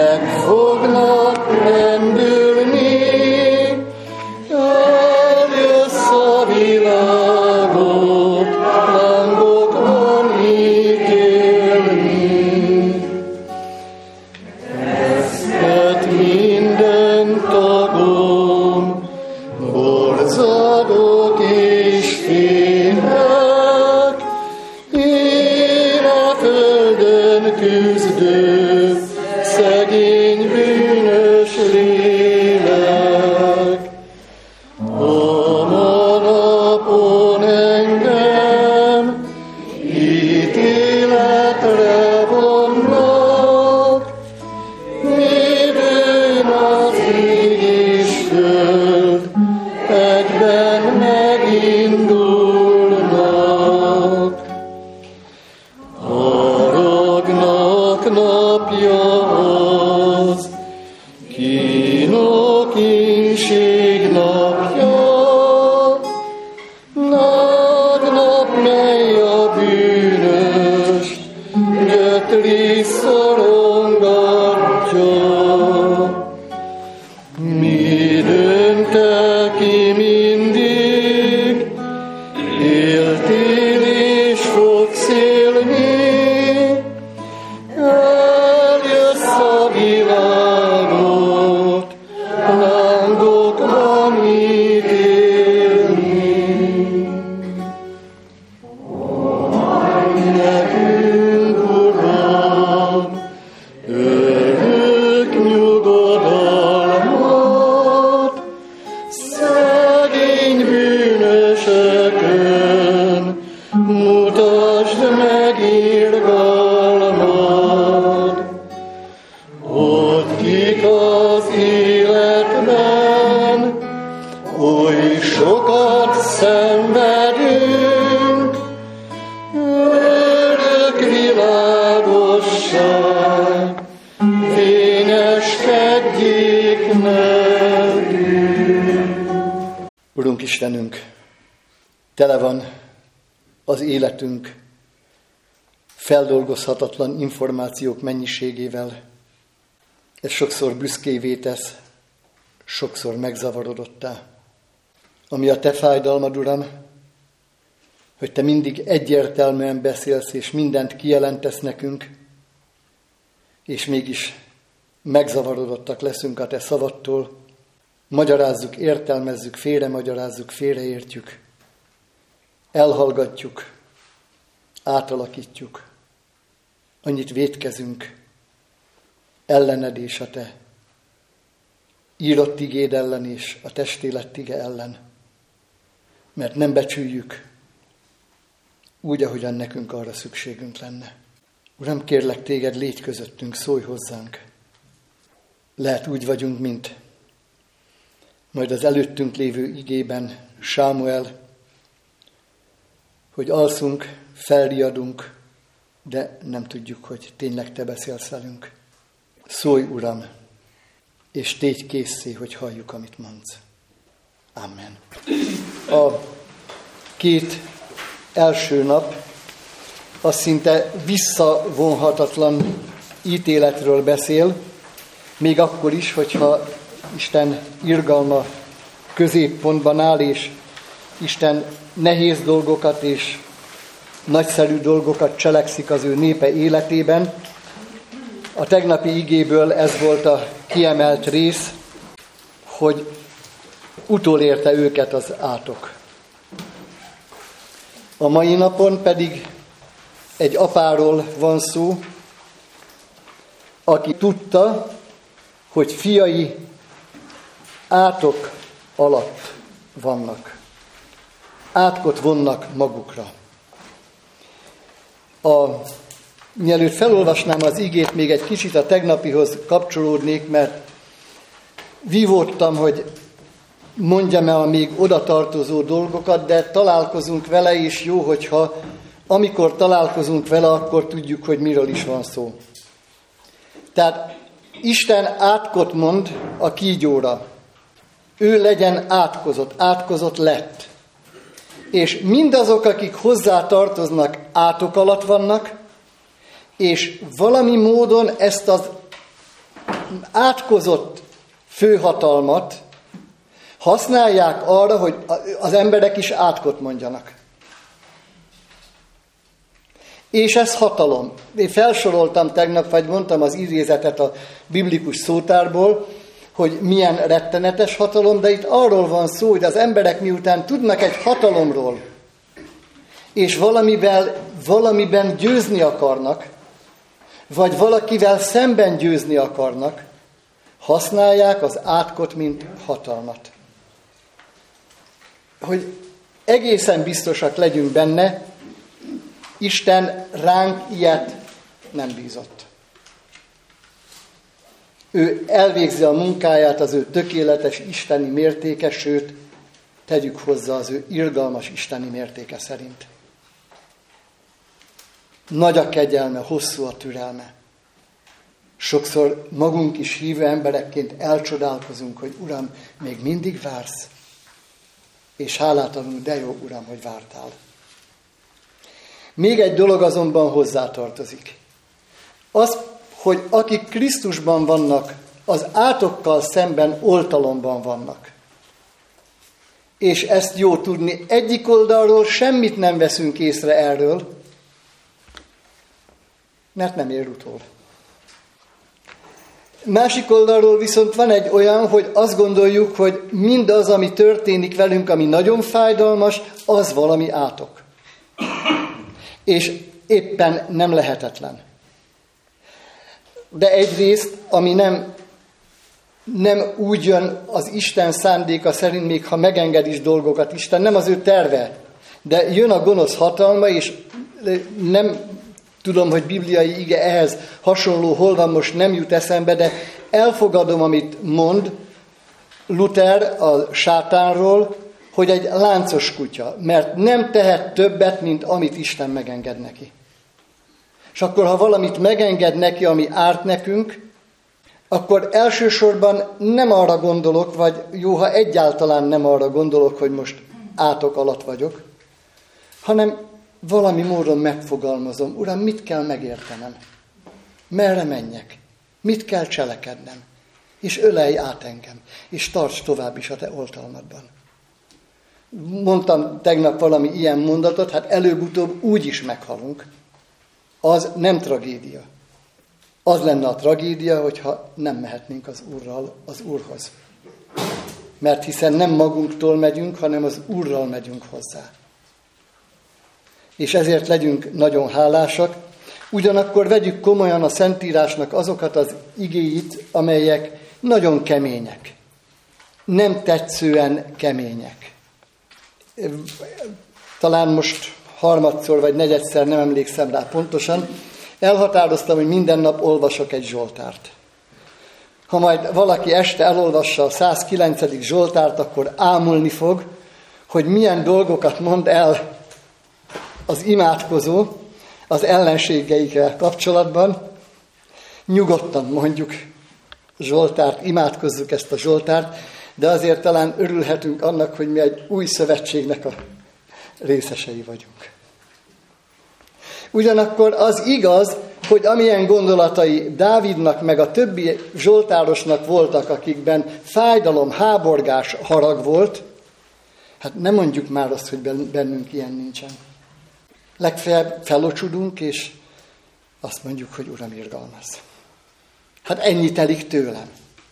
meg fognak rendülni, eljössz a világot, lángokban ítélni. Veszhet minden tagom, borzadok és félek, én a földön küzdő, szegény bűnös lélek. A napon engem ítéletre vonnak, midőn az ég és föld egyben megindulnak. Haragnak napja az, kínok ínség napja, nagy nap, mely a bűnöst gyötri, szorongatja. Midőn te ki mindig éltél és fogsz élni, eljössz a világot, lángokban ítélni. Nekünk, Uram, örök nyugodalmat, szegény bűnösökön mutasd meg irgalmad. Ott kik az életben, oly sokat szenvedünk, örök világosság, fényeskedjék nekünk. Urunk Istenünk, tele van az életünk feldolgozhatatlan információk mennyiségével. Ez sokszor büszkévé tesz, sokszor megzavarodottá. Ami a te fájdalmad, Uram, hogy te mindig egyértelműen beszélsz, és mindent kijelentesz nekünk, és mégis megzavarodottak leszünk a te szavadtól. Magyarázzuk, értelmezzük, félremagyarázzuk, félreértjük, elhallgatjuk, átalakítjuk. Annyit vétkezünk ellened és a te írott igéd ellen és a testélet ige ellen, mert nem becsüljük úgy, ahogyan nekünk arra szükségünk lenne. Uram, kérlek téged, légy közöttünk, szólj hozzánk. Lehet úgy vagyunk, mint majd az előttünk lévő igében Sámuel, hogy alszunk, felriadunk, de nem tudjuk, hogy tényleg te beszélsz velünk. Szólj, Uram, és tégy készé, hogy halljuk, amit mondsz. Amen. A két első nap az szinte visszavonhatatlan ítéletről beszél, még akkor is, hogyha Isten irgalma középpontban áll, és Isten nehéz dolgokat és nagyszerű dolgokat cselekszik az ő népe életében. A tegnapi igéből ez volt a kiemelt rész, hogy utolérte őket az átok. A mai napon pedig egy apáról van szó, aki tudta, hogy fiai átok alatt vannak. Átkot vonnak magukra. Mielőtt felolvasnám az igét, még egy kicsit a tegnapihoz kapcsolódnék, mert vívódtam, hogy mondjam-e a még oda tartozó dolgokat, de találkozunk vele, és jó, hogyha amikor találkozunk vele, akkor tudjuk, hogy miről is van szó. Tehát Isten átkot mond a kígyóra. Ő legyen átkozott lett. És mindazok, akik hozzá tartoznak, átok alatt vannak, és valami módon ezt az átkozott főhatalmat használják arra, hogy az emberek is átkot mondjanak. És ez hatalom. Én felsoroltam tegnap, vagy mondtam az idézetet a biblikus szótárból, hogy milyen rettenetes hatalom, de itt arról van szó, hogy az emberek miután tudnak egy hatalomról, és valamiben győzni akarnak, vagy valakivel szemben győzni akarnak, használják az átkot, mint hatalmat. Hogy egészen biztosak legyünk benne, Isten ránk ilyet nem bízott. Ő elvégzi a munkáját az ő tökéletes isteni mértéke, sőt, tegyük hozzá az ő irgalmas isteni mértéke szerint. Nagy a kegyelme, hosszú a türelme. Sokszor magunk is hívő emberekként elcsodálkozunk, hogy Uram, még mindig vársz. És hálát adunk, de jó Uram, hogy vártál. Még egy dolog azonban hozzátartozik. Az, hogy akik Krisztusban vannak, az átokkal szemben oltalomban vannak. És ezt jó tudni. Egyik oldalról semmit nem veszünk észre erről, mert nem ér utol. Másik oldalról viszont van egy olyan, hogy azt gondoljuk, hogy mindaz, ami történik velünk, ami nagyon fájdalmas, az valami átok. És éppen nem lehetetlen. De egyrészt, ami nem úgy jön az Isten szándéka szerint, még ha megenged is dolgokat Isten, nem az ő terve, de jön a gonosz hatalma, és nem tudom, hogy bibliai ige ehhez hasonló hol van, most nem jut eszembe, de elfogadom, amit mond Luther a sátánról, hogy egy láncos kutya, mert nem tehet többet, mint amit Isten megenged neki. És akkor, ha valamit megenged neki, ami árt nekünk, akkor elsősorban nem arra gondolok, vagy jó, ha egyáltalán nem arra gondolok, hogy most átok alatt vagyok, hanem valami módon megfogalmazom, Uram, mit kell megértenem? Merre menjek? Mit kell cselekednem? És ölelj át engem, és tarts tovább is a te oltalmadban. Mondtam tegnap valami ilyen mondatot, hát előbb-utóbb úgy is meghalunk. Az nem tragédia. Az lenne a tragédia, hogyha nem mehetnénk az Úrhoz. Mert hiszen nem magunktól megyünk, hanem az Úrral megyünk hozzá. És ezért legyünk nagyon hálásak. Ugyanakkor vegyük komolyan a Szentírásnak azokat az igéit, amelyek nagyon kemények. Nem tetszően kemények. Talán most harmadszor vagy negyedszer, nem emlékszem rá pontosan, elhatároztam, hogy minden nap olvasok egy Zsoltárt. Ha majd valaki este elolvassa a 109. Zsoltárt, akkor ámulni fog, hogy milyen dolgokat mond el az imádkozó az ellenségeikkel kapcsolatban. Nyugodtan mondjuk Zsoltárt, imádkozzuk ezt a Zsoltárt, de azért talán örülhetünk annak, hogy mi egy új szövetségnek a részesei vagyunk. Ugyanakkor az igaz, hogy amilyen gondolatai Dávidnak meg a többi zsoltárosnak voltak, akikben fájdalom, háborgás, harag volt, hát nem mondjuk már azt, hogy bennünk ilyen nincsen. Legfeljebb felocsudunk, és azt mondjuk, hogy Uram, irgalmazz. Hát ennyi telik tőlem.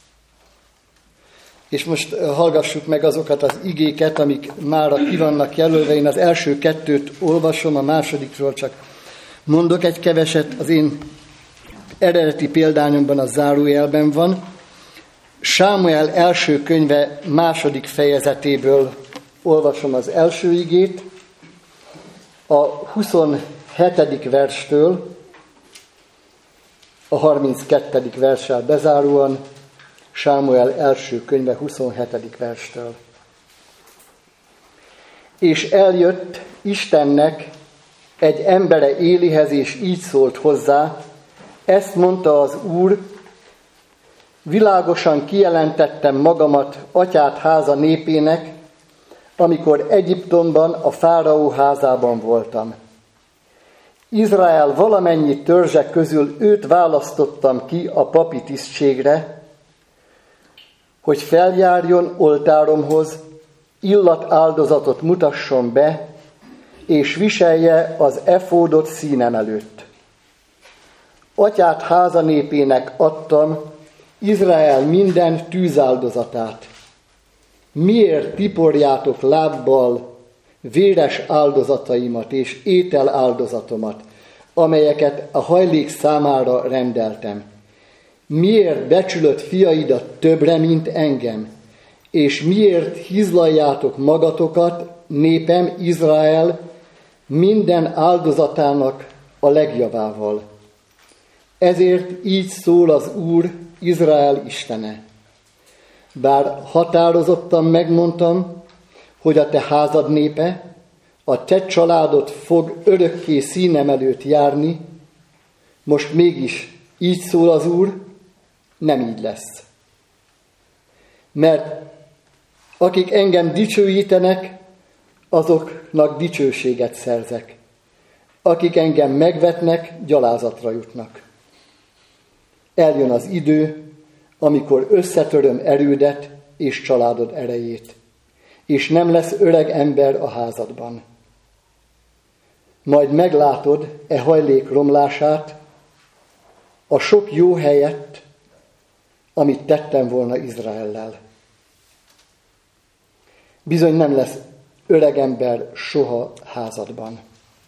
És most hallgassuk meg azokat az igéket, amik mára ki vannak jelölve. Én az első kettőt olvasom, a másodikról csak mondok egy keveset. Az én eredeti példányomban a zárójelben van. Sámuel első könyve második fejezetéből olvasom az első igét. A 27. verstől a 32. verssel bezáróan, Sámuel első könyve 27. verstől. És eljött Istennek egy embere Élihez, és így szólt hozzá, ezt mondta az Úr, világosan kijelentettem magamat atyád háza népének, amikor Egyiptomban a fáraó házában voltam. Izrael valamennyi törzsek közül őt választottam ki a papi tisztségre, hogy feljárjon oltáromhoz, illatáldozatot mutasson be, és viselje az efódot színem előtt. Atyát háza népének adtam Izrael minden tűzáldozatát. Miért tiporjátok lábbal véres áldozataimat és étel áldozatomat, amelyeket a hajlék számára rendeltem? Miért becsülött fiaidat többre, mint engem? És miért hizlaljátok magatokat, népem Izrael, minden áldozatának a legjavával? Ezért így szól az Úr, Izrael Istene. Bár határozottan megmondtam, hogy a te házad népe, a te családod fog örökké színem előtt járni, most mégis így szól az Úr, nem így lesz. Mert akik engem dicsőítenek, azoknak dicsőséget szerzek. Akik engem megvetnek, gyalázatra jutnak. Eljön az idő, amikor összetöröm erődet és családod erejét, és nem lesz öreg ember a házadban. Majd meglátod e hajlék romlását, a sok jó helyett, amit tettem volna Izraellel. Bizony nem lesz öreg ember soha házadban.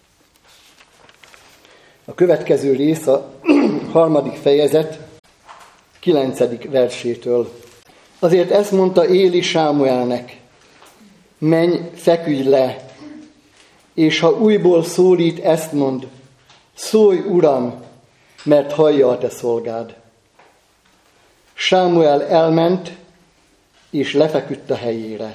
A következő rész a 3. fejezet 9. versétől. Azért ezt mondta Éli Sámuelnek: menj, feküdj le, és ha újból szólít, ezt mond: szólj, Uram, mert hallja a te szolgád. Sámuel elment, és lefeküdt a helyére.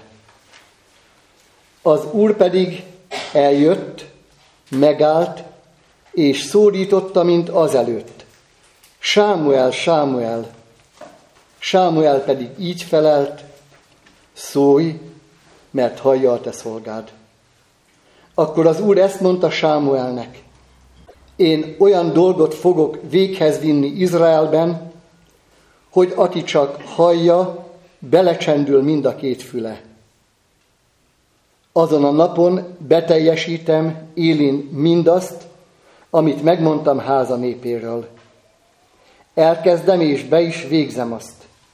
Az Úr pedig eljött, megállt, és szólította, mint azelőtt: Sámuel, Sámuel. Sámuel pedig így felelt: szólj, mert hallja a te szolgád. Akkor az Úr ezt mondta Sámuelnek: én olyan dolgot fogok véghez vinni Izraelben, hogy aki csak hallja, belecsendül mind a két füle. Azon a napon beteljesítem Élin mindazt, amit megmondtam háza népéről. Elkezdem és be is végzem azt.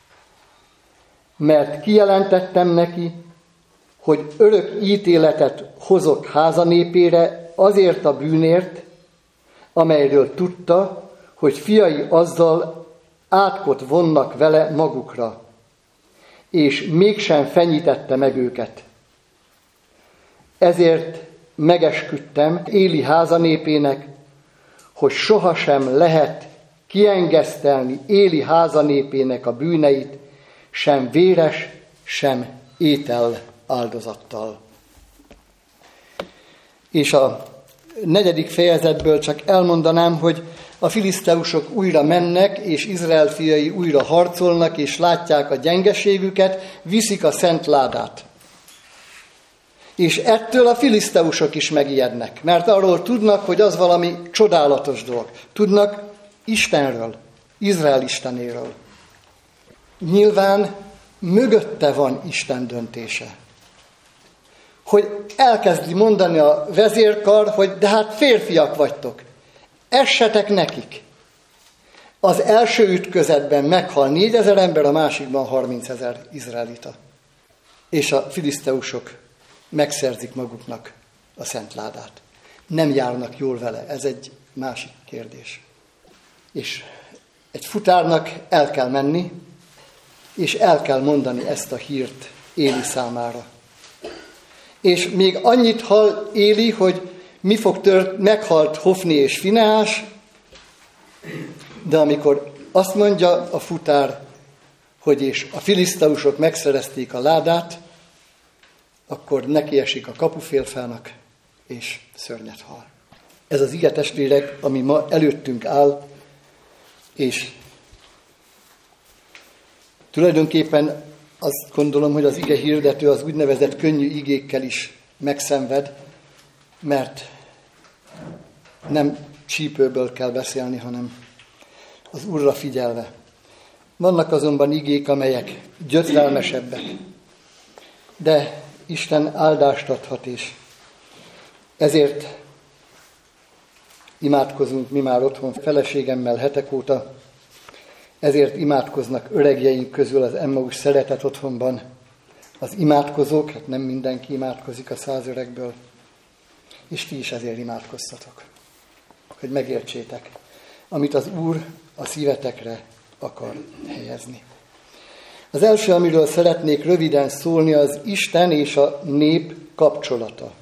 Mert kijelentettem neki, hogy örök ítéletet hozok háza népére azért a bűnért, amelyről tudta, hogy fiai azzal átkot vonnak vele magukra, és mégsem fenyítette meg őket. Ezért megesküdtem Éli háza népének, hogy sohasem lehet kiengesztelni Éli háza népének a bűneit, sem véres, sem étel áldozattal. És a 4. fejezetből csak elmondanám, hogy a filiszteusok újra mennek, és Izrael fiai újra harcolnak, és látják a gyengeségüket, viszik a szent ládát. És ettől a filiszteusok is megijednek, mert arról tudnak, hogy az valami csodálatos dolog. Tudnak Istenről, Izrael Istenéről. Nyilván mögötte van Isten döntése. Hogy elkezdi mondani a vezérkar, hogy de hát férfiak vagytok, essetek nekik. Az első ütközetben meghal 4000 ember, a másikban 30 000 izraelita. És a filiszteusok megszerzik maguknak a szent ládát. Nem járnak jól vele, ez egy másik kérdés. És egy futárnak el kell menni, és el kell mondani ezt a hírt Éli számára. És még annyit hall Éli, hogy mi fog meghalt Hofni és Fineás, de amikor azt mondja a futár, hogy és a filiszteusok megszerezték a ládát, akkor nekiesik a kapufélfának, és szörnyet hal. Ez az ige, testvérek, ami ma előttünk áll, és tulajdonképpen azt gondolom, hogy az ige hirdető az úgynevezett könnyű igékkel is megszenved, mert nem csípőből kell beszélni, hanem az Úrra figyelve. Vannak azonban igék, amelyek gyötrelmesebbek, de Isten áldást adhat is. Ezért imádkozunk mi már otthon feleségemmel hetek óta, ezért imádkoznak öregjeink közül az Emmaus Szeretet Otthonban az imádkozók, hát nem mindenki imádkozik a 100 öregből, és ti is ezért imádkoztatok, hogy megértsétek, amit az Úr a szívetekre akar helyezni. Az első, amiről szeretnék röviden szólni, az Isten és a nép kapcsolata.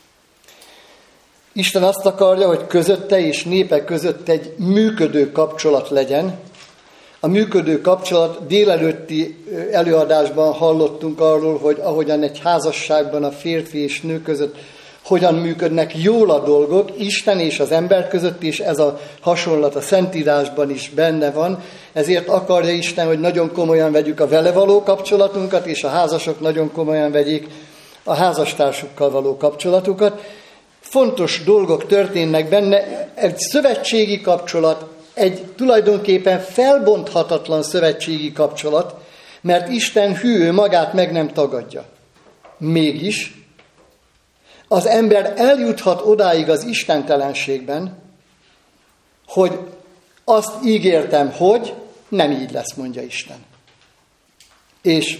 Isten azt akarja, hogy közötte és népe között egy működő kapcsolat legyen. A működő kapcsolat, délelőtti előadásban hallottunk arról, hogy ahogyan egy házasságban a férfi és nő között hogyan működnek jól a dolgok, Isten és az ember között is, ez a hasonlat a Szentírásban is benne van. Ezért akarja Isten, hogy nagyon komolyan vegyük a vele való kapcsolatunkat, és a házasok nagyon komolyan vegyék a házastársukkal való kapcsolatukat. Fontos dolgok történnek benne, egy szövetségi kapcsolat, egy tulajdonképpen felbonthatatlan szövetségi kapcsolat, mert Isten hű, ő magát meg nem tagadja. Mégis az ember eljuthat odáig az istentelenségben, hogy azt ígértem, hogy nem így lesz, mondja Isten. És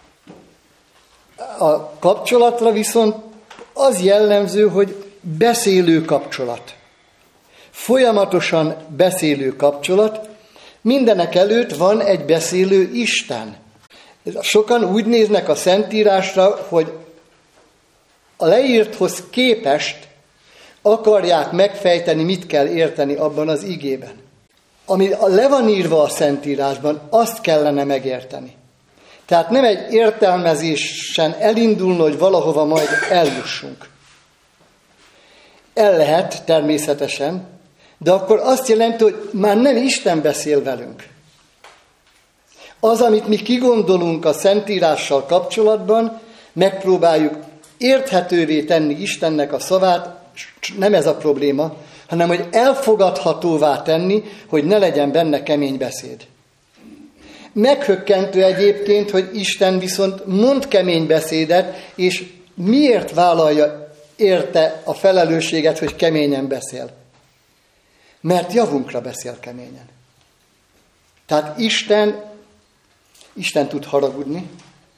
a kapcsolatra viszont az jellemző, hogy beszélő kapcsolat. Folyamatosan beszélő kapcsolat. Mindenek előtt van egy beszélő Isten. Sokan úgy néznek a Szentírásra, hogy a leírthoz képest akarják megfejteni, mit kell érteni abban az igében. Ami le van írva a Szentírásban, azt kellene megérteni. Tehát nem egy értelmezésen elindulni, hogy valahova majd eljussunk. El lehet természetesen, de akkor azt jelenti, hogy már nem Isten beszél velünk. Az, amit mi kigondolunk a Szentírással kapcsolatban, megpróbáljuk érthetővé tenni Istennek a szavát, nem ez a probléma, hanem hogy elfogadhatóvá tenni, hogy ne legyen benne kemény beszéd. Meghökkentő egyébként, hogy Isten viszont mond kemény beszédet, és miért vállalja érte a felelősséget, hogy keményen beszél? Mert javunkra beszél keményen. Tehát Isten tud haragudni,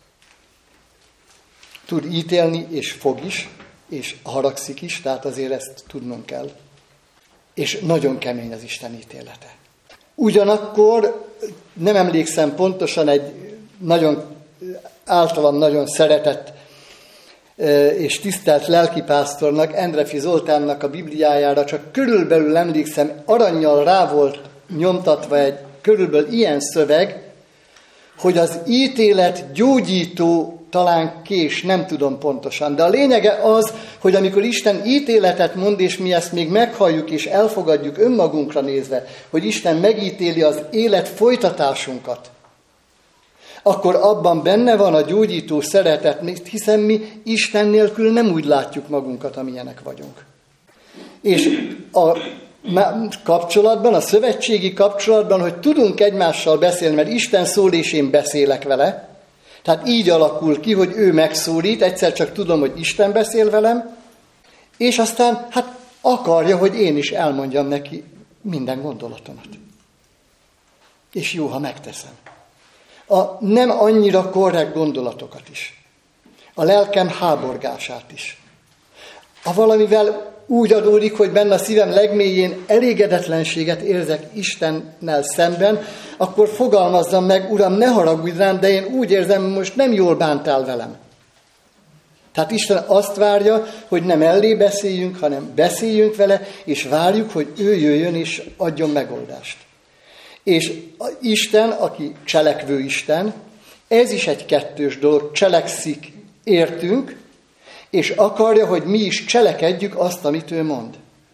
tud ítélni, és fog is, és haragszik is, tehát azért ezt tudnunk kell. És nagyon kemény az Isten ítélete. Ugyanakkor nem emlékszem pontosan egy általam nagyon szeretett és tisztelt lelkipásztornak, Endrefi Zoltánnak a Bibliájára, csak körülbelül emlékszem, arannyal rá volt nyomtatva egy körülbelül ilyen szöveg, hogy az ítélet gyógyító, talán kés, nem tudom pontosan. De a lényege az, hogy amikor Isten ítéletet mond, és mi ezt még meghalljuk és elfogadjuk önmagunkra nézve, hogy Isten megítéli az élet folytatásunkat, akkor abban benne van a gyógyító szeretet, hiszen mi Isten nélkül nem úgy látjuk magunkat, amilyenek vagyunk. És a kapcsolatban, a szövetségi kapcsolatban, hogy tudunk egymással beszélni, mert Isten szól, és én beszélek vele, tehát így alakul ki, hogy ő megszólít, egyszer csak tudom, hogy Isten beszél velem, és aztán akarja, hogy én is elmondjam neki minden gondolatomat. És jó, ha megteszem. A nem annyira korrekt gondolatokat is. A lelkem háborgását is. Ha valamivel úgy adódik, hogy benne a szívem legmélyén elégedetlenséget érzek Istennel szemben, akkor fogalmazzam meg, Uram, ne haragudj rám, de én úgy érzem, most nem jól bántál velem. Tehát Isten azt várja, hogy nem ellé beszéljünk, hanem beszéljünk vele, és várjuk, hogy ő jöjjön és adjon megoldást. És Isten, aki cselekvő Isten, ez is egy kettős dolog, cselekszik, értünk, és akarja, hogy mi is cselekedjük azt, amit ő mond.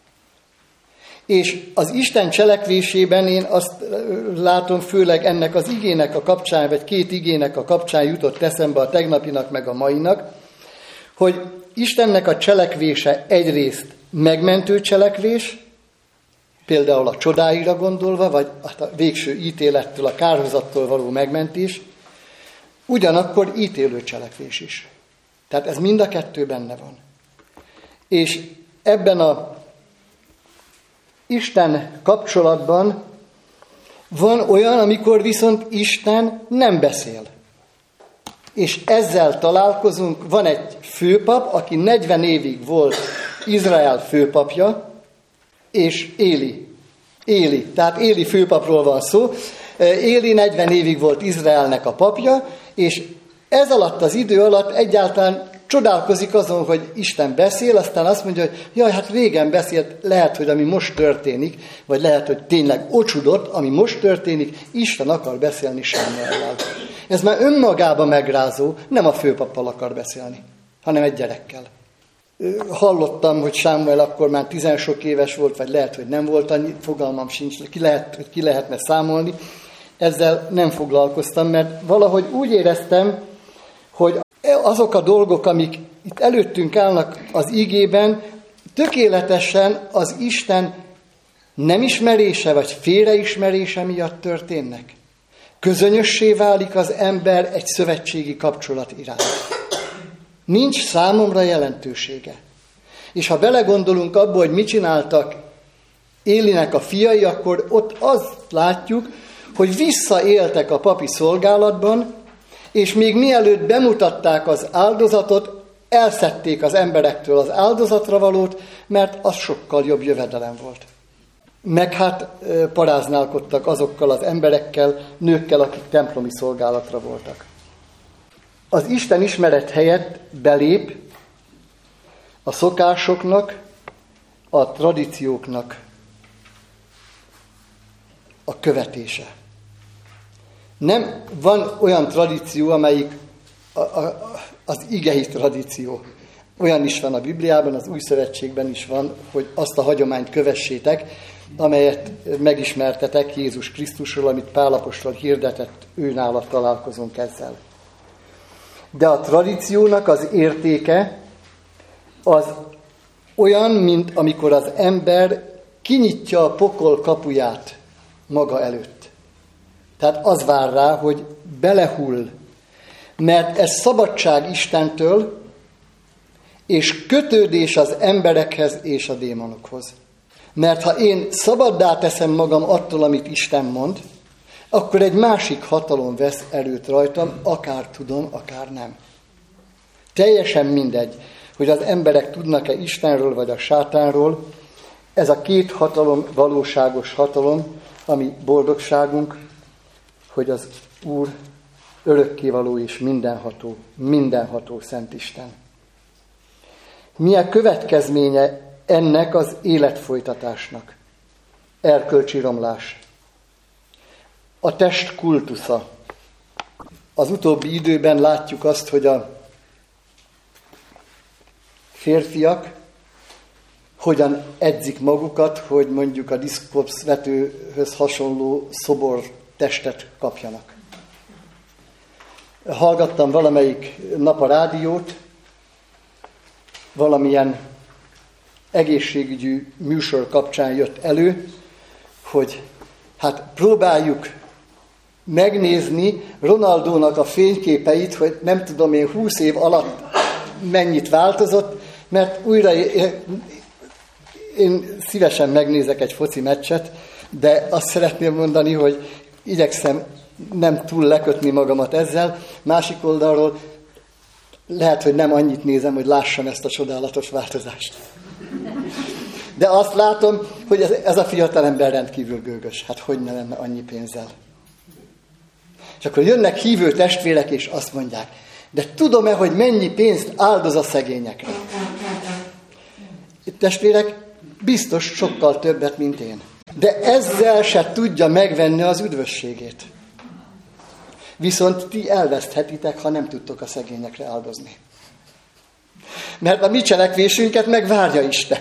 És az Isten cselekvésében én azt látom, főleg ennek az igének a kapcsán, vagy két igének a kapcsán jutott eszembe a tegnapinak meg a mainak, hogy Istennek a cselekvése egyrészt megmentő cselekvés, például a csodáira gondolva, vagy a végső ítélettől, a kárhozattól való megmentés, ugyanakkor ítélő cselekvés is. Tehát ez mind a kettő benne van. És ebben a Isten kapcsolatban van olyan, amikor viszont Isten nem beszél. És ezzel találkozunk, van egy főpap, aki 40 évig volt Izrael főpapja, és Éli. Tehát Éli főpapról van szó. Éli 40 évig volt Izraelnek a papja, és ez alatt az idő alatt egyáltalán csodálkozik azon, hogy Isten beszél, aztán azt mondja, hogy jaj, hát régen beszélt, lehet, hogy ami most történik, vagy lehet, hogy tényleg ocsudott, ami most történik, Isten akar beszélni Sámuellel. Ez már önmagában megrázó, nem a főpappal akar beszélni, hanem egy gyerekkel. Hallottam, hogy Sámuel akkor már 10 sok éves volt, vagy lehet, hogy nem volt annyi, fogalmam sincs, ki lehetne számolni. Ezzel nem foglalkoztam, mert valahogy úgy éreztem, hogy azok a dolgok, amik itt előttünk állnak az igében, tökéletesen az Isten nem ismerése vagy félreismerése miatt történnek. Közönössé válik az ember egy szövetségi kapcsolat iránt. Nincs számomra jelentősége. És ha belegondolunk abba, hogy mit csináltak Élinek a fiai, akkor ott azt látjuk, hogy visszaéltek a papi szolgálatban, és még mielőtt bemutatták az áldozatot, elszedték az emberektől az áldozatra valót, mert az sokkal jobb jövedelem volt. Meg hát paráználkodtak azokkal az emberekkel, nőkkel, akik templomi szolgálatra voltak. Az Isten ismeret helyett belép a szokásoknak, a tradícióknak a követése. Nem van olyan tradíció, amelyik az igei tradíció. Olyan is van a Bibliában, az Új Szövetségben is van, hogy azt a hagyományt kövessétek, amelyet megismertetek Jézus Krisztusról, amit Pál apostol hirdetett, őnála találkozunk ezzel. De a tradíciónak az értéke az olyan, mint amikor az ember kinyitja a pokol kapuját maga előtt. Tehát az vár rá, hogy belehull. Mert ez szabadság Istentől, és kötődés az emberekhez és a démonokhoz. Mert ha én szabaddá teszem magam attól, amit Isten mond, akkor egy másik hatalom vesz erőt rajtam, akár tudom, akár nem. Teljesen mindegy, hogy az emberek tudnak-e Istenről vagy a sátánról, ez a két hatalom valóságos hatalom, ami boldogságunk, hogy az Úr örökkévaló és mindenható Szent Isten. Mi a következménye ennek az életfolytatásnak? Erkölcsi romlás. A test kultusza. Az utóbbi időben látjuk azt, hogy a férfiak hogyan edzik magukat, hogy mondjuk a diszkopszvetőhöz hasonló szobor testet kapjanak. Hallgattam valamelyik nap a rádiót, valamilyen egészségügyi műsor kapcsán jött elő, hogy hát próbáljuk megnézni Ronaldónak a fényképeit, hogy nem tudom én 20 év alatt mennyit változott, mert újra én szívesen megnézek egy foci meccset, de azt szeretném mondani, hogy igyekszem nem túl lekötni magamat ezzel. Másik oldalról lehet, hogy nem annyit nézem, hogy lássam ezt a csodálatos változást. De azt látom, hogy ez a fiatalember rendkívül gőgös. Hát hogy ne lenne annyi pénzzel? És akkor jönnek hívő testvérek, és azt mondják, de tudom-e, hogy mennyi pénzt áldoz a szegényekre? Testvérek, biztos sokkal többet, mint én. De ezzel se tudja megvenni az üdvösségét. Viszont ti elveszthetitek, ha nem tudtok a szegényekre áldozni. Mert a mi cselekvésünket megvárja Isten.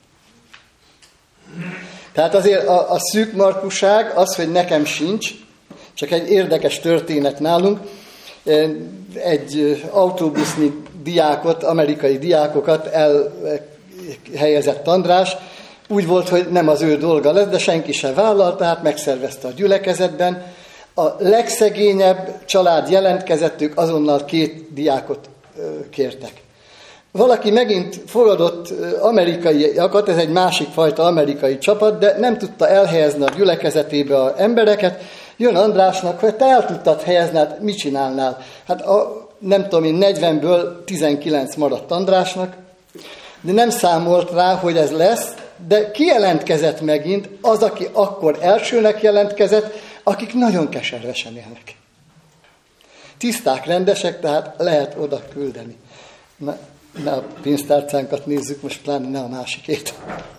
Tehát azért a szűk markúság az, hogy nekem sincs, csak egy érdekes történet nálunk. Egy autóbusznyi diákot, amerikai diákokat elhelyezett András, úgy volt, hogy nem az ő dolga lesz, de senki sem vállalta, tehát megszervezte a gyülekezetben. A legszegényebb család jelentkezett, ők azonnal 2 diákot kértek. Valaki megint fogadott amerikaiakat, ez egy másik fajta amerikai csapat, de nem tudta elhelyezni a gyülekezetébe az embereket. Jön Andrásnak, hogy te el tudtad helyezni, hát mit csinálnál? Hát nem tudom én, 40-ből 19 maradt Andrásnak, de nem számolt rá, hogy ez lesz, de kijelentkezett megint az, aki akkor elsőnek jelentkezett, akik nagyon keservesen élnek. Tiszták, rendesek, tehát lehet oda küldeni. Ne a pénztárcánkat nézzük, most pláne ne a másikét.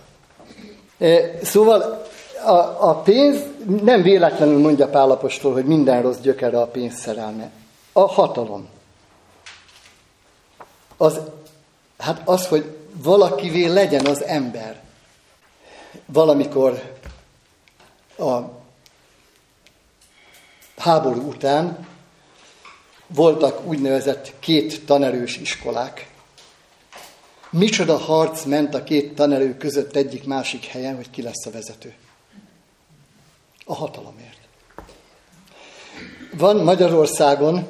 Szóval a pénz, nem véletlenül mondja Pál apostol, hogy minden rossz gyökere a pénz szerelme. A hatalom. Az, hogy valakivé legyen az ember. Valamikor a háború után voltak úgynevezett 2 tanerős iskolák. Micsoda harc ment a 2 tanerő között egyik-másik helyen, hogy ki lesz a vezető. A hatalomért. Van Magyarországon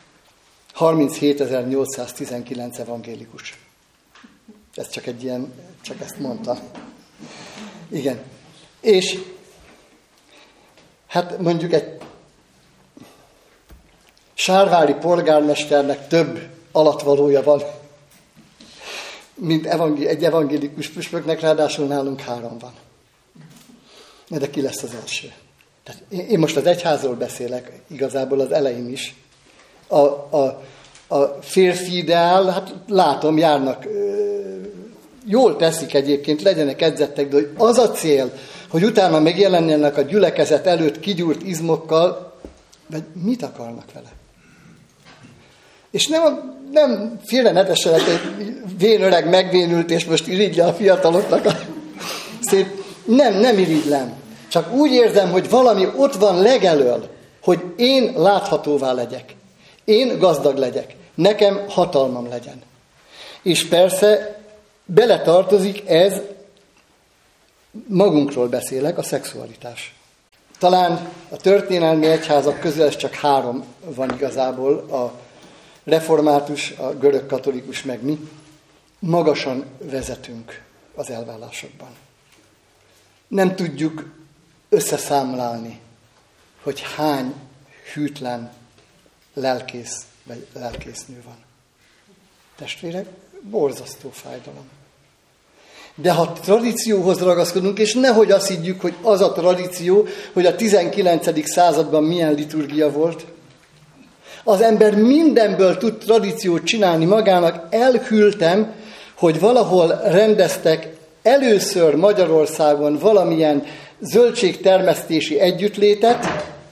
37.819 evangélikus. Ez csak egy ilyen, csak ezt mondtam. Igen. És hát mondjuk egy sárvári polgármesternek több alatvalója van, mint egy evangélikus püspöknek, ráadásul nálunk 3 van. De ki lesz az első? Tehát én most az egyházról beszélek, igazából az elején is. A férfi ideál, hát látom, járnak, jól teszik egyébként, legyenek edzettek, de hogy az a cél, hogy utána megjelenjenek a gyülekezet előtt kigyúrt izmokkal, vagy mit akarnak vele? És nem félre ne tessenek, hogy vénöreg megvénült, és most irigyli a fiataloknak a szép. Nem irigylem. Csak úgy érzem, hogy valami ott van legelől, hogy én láthatóvá legyek. Én gazdag legyek. Nekem hatalmam legyen. És persze beletartozik ez, magunkról beszélek, a szexualitás. Talán a történelmi egyházak közül ez csak 3 van igazából, a református, a görög katolikus meg mi. Magasan vezetünk az elvállásokban. Nem tudjuk összeszámlálni, hogy hány hűtlen lelkész vagy lelkésznő van. Testvérek, borzasztó fájdalom. De ha tradícióhoz ragaszkodunk, és nehogy azt higgyük, hogy az a tradíció, hogy a 19. században milyen liturgia volt, az ember mindenből tud tradíciót csinálni magának. Elküldtem, hogy valahol rendeztek először Magyarországon valamilyen zöldségtermesztési együttlétet.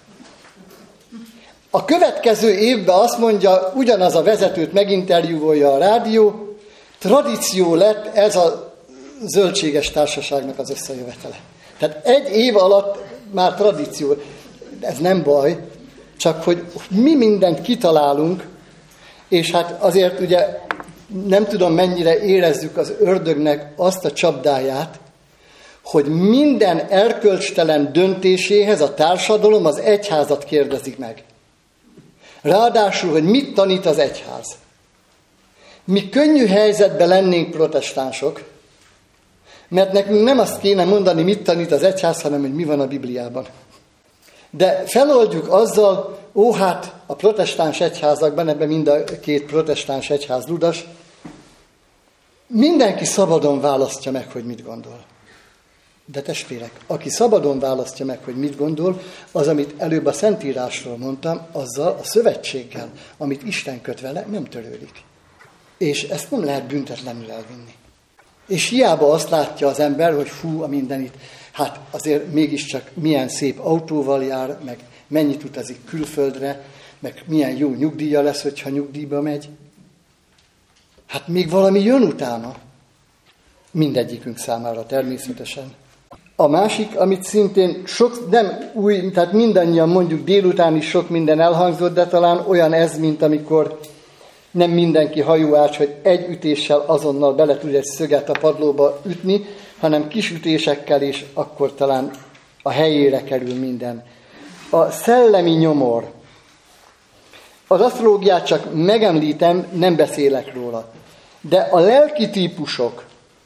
A következő évben azt mondja, ugyanaz a vezetőt meginterjúvolja a rádió, tradíció lett ez a zöldséges társaságnak az összejövetele. Tehát 1 év alatt már tradíció. Ez nem baj, csak hogy mi mindent kitalálunk, és hát azért ugye nem tudom mennyire érezzük az ördögnek azt a csapdáját, hogy minden erkölcstelen döntéséhez a társadalom az egyházat kérdezik meg. Ráadásul, hogy mit tanít az egyház. Mi könnyű helyzetben lennénk protestánsok, mert nekünk nem azt kéne mondani, mit tanít az egyház, hanem hogy mi van a Bibliában. De feloldjuk azzal, hát a protestáns egyházakban, ebben mind a 2 protestáns egyház ludas, mindenki szabadon választja meg, hogy mit gondol. De testvérek, aki szabadon választja meg, hogy mit gondol, az, amit előbb a Szentírásról mondtam, azzal a szövetséggel, amit Isten köt vele, nem törődik. És ezt nem lehet büntetlenül elvinni. És hiába azt látja az ember, hogy a mindenit, hát azért mégiscsak milyen szép autóval jár, meg mennyit utazik külföldre, meg milyen jó nyugdíja lesz, hogyha nyugdíjba megy. Hát még valami jön utána. Mindegyikünk számára természetesen. A másik, amit szintén nem új, tehát mindannyian mondjuk délután is sok minden elhangzott, de talán olyan ez, mint amikor nem mindenki hajóács, hogy egy ütéssel azonnal bele tud egy szöget a padlóba ütni, hanem kisütésekkel, és akkor talán a helyére kerül minden. A szellemi nyomor. Az asztrológiát csak megemlítem, nem beszélek róla. De a lelki típusok,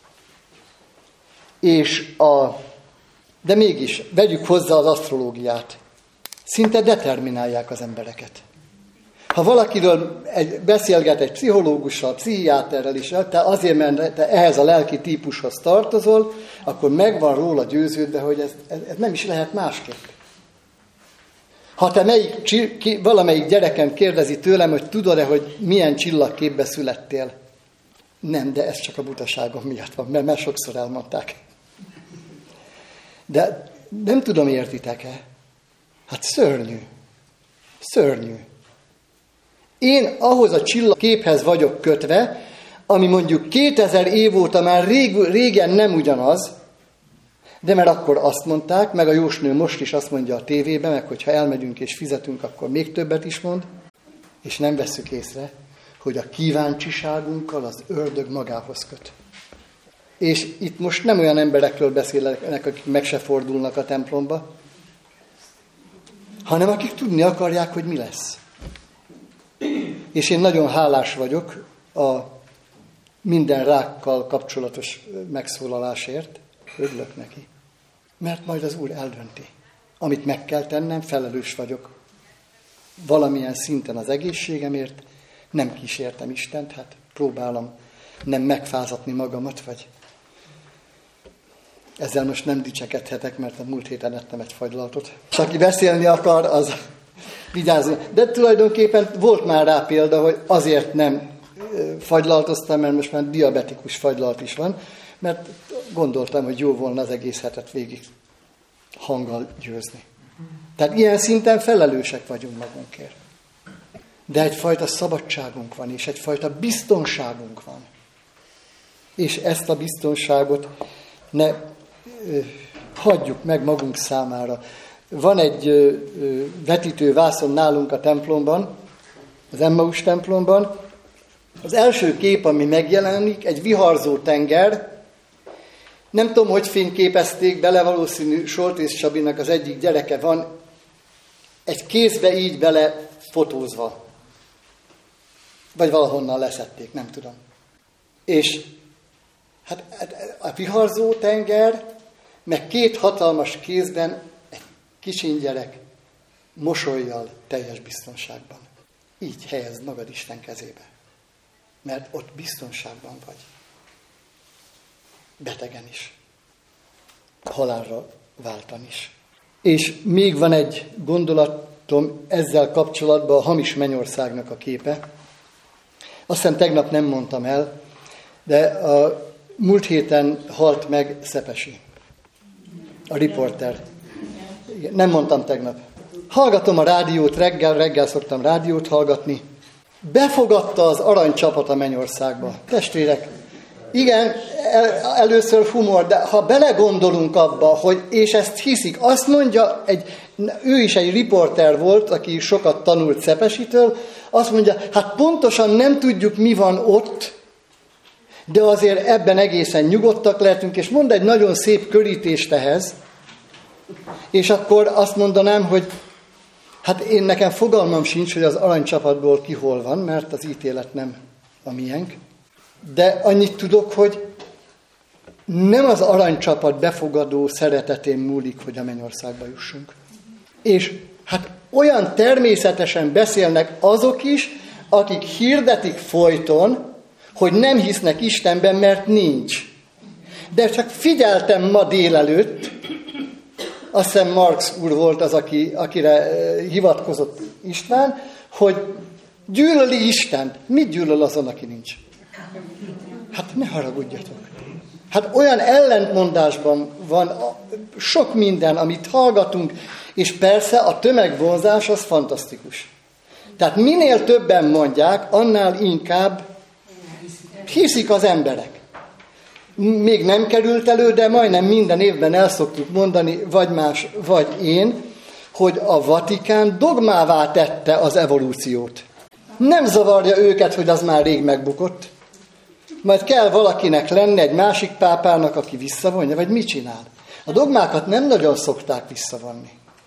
de mégis, vegyük hozzá az asztrológiát. Szinte determinálják az embereket. Ha valakiről beszélget egy pszichológussal, pszichiáterrel is, te azért, mert te ehhez a lelki típushoz tartozol, akkor meg van róla győződve, hogy ez nem is lehet másképp. Ha te valamelyik gyerekem kérdezi tőlem, hogy tudod-e, hogy milyen csillagképbe születtél? Nem, de ez csak a butaságom miatt van, mert sokszor elmondták. De nem tudom, értitek-e? Hát szörnyű. Szörnyű. Én ahhoz a csillagképhez vagyok kötve, ami mondjuk 2000 év óta már régen nem ugyanaz, de mert akkor azt mondták, meg a jósnő most is azt mondja a tévében, meg hogyha elmegyünk és fizetünk, akkor még többet is mond, és nem vesszük észre, hogy a kíváncsiságunkkal az ördög magához köt. És itt most nem olyan emberekről beszélnek, akik meg se fordulnak a templomba, hanem akik tudni akarják, hogy mi lesz. És én nagyon hálás vagyok a minden rákkal kapcsolatos megszólalásért, örülök neki. Mert majd az Úr eldönti. Amit meg kell tennem, felelős vagyok. Valamilyen szinten az egészségemért, nem kísértem Istent, hát próbálom nem megfázatni magamat, vagy ezzel most nem dicsekedhetek, mert a múlt héten ettem egy fagylaltot. És aki beszélni akar, az vigyázzon. De tulajdonképpen volt már rá példa, hogy azért nem fagylaltoztam, mert most már diabetikus fagylalt is van, mert gondoltam, hogy jó volna az egész hetet végig hanggal győzni. Tehát ilyen szinten felelősek vagyunk magunkért. De egyfajta szabadságunk van, és egyfajta biztonságunk van. És ezt a biztonságot ne hagyjuk meg magunk számára. Van egy vetítő vászon nálunk a templomban, az Emmaus templomban. Az első kép, ami megjelenik, egy viharzó tenger. Nem tudom, hogy fényképezték bele, valószínű Soltész Csabinak az egyik gyereke van, egy kézbe így bele fotózva. Vagy valahonnan leszették, nem tudom. És hát a viharzó tenger, meg két hatalmas kézben egy kicsin gyerek mosollyal, teljes biztonságban. Így helyezd magad Isten kezébe. Mert ott biztonságban vagy. Betegen is. Halálra váltan is. És még van egy gondolatom ezzel kapcsolatban, a hamis mennyországnak a képe. Azt hiszem tegnap nem mondtam el, de a múlt héten halt meg Szepesi, a riporter. Nem mondtam tegnap. Hallgatom a rádiót, reggel szoktam rádiót hallgatni. Befogadta az aranycsapat a mennyországba. Testvérek, igen, először humor, de ha belegondolunk abba, hogy, és ezt hiszik, azt mondja, ő is egy riporter volt, aki sokat tanult Szepesitől, azt mondja, hát pontosan nem tudjuk, mi van ott, de azért ebben egészen nyugodtak lehetünk, és mond egy nagyon szép körítést ehhez, és akkor azt mondanám, hogy hát nekem fogalmam sincs, hogy az aranycsapatból ki hol van, mert az ítélet nem a miénk, de annyit tudok, hogy nem az aranycsapat befogadó szeretetén múlik, hogy a mennyországba jussunk. És hát olyan természetesen beszélnek azok is, akik hirdetik folyton, hogy nem hisznek Istenben, mert nincs. De csak figyeltem ma délelőtt, azt hiszem Marx úr volt az, akire hivatkozott István, hogy gyűlöli Istent. Mit gyűlöl azon, aki nincs? Hát ne haragudjatok. Hát olyan ellentmondásban van sok minden, amit hallgatunk, és persze a tömegvonzás az fantasztikus. Tehát minél többen mondják, annál inkább hiszik az emberek. Még nem került elő, de majdnem minden évben el szoktuk mondani, vagy más, vagy én, hogy a Vatikán dogmává tette az evolúciót. Nem zavarja őket, hogy az már rég megbukott. majd kell valakinek lenni, egy másik pápának, aki visszavonja, vagy mit csinál? A dogmákat nem nagyon szokták visszavonni.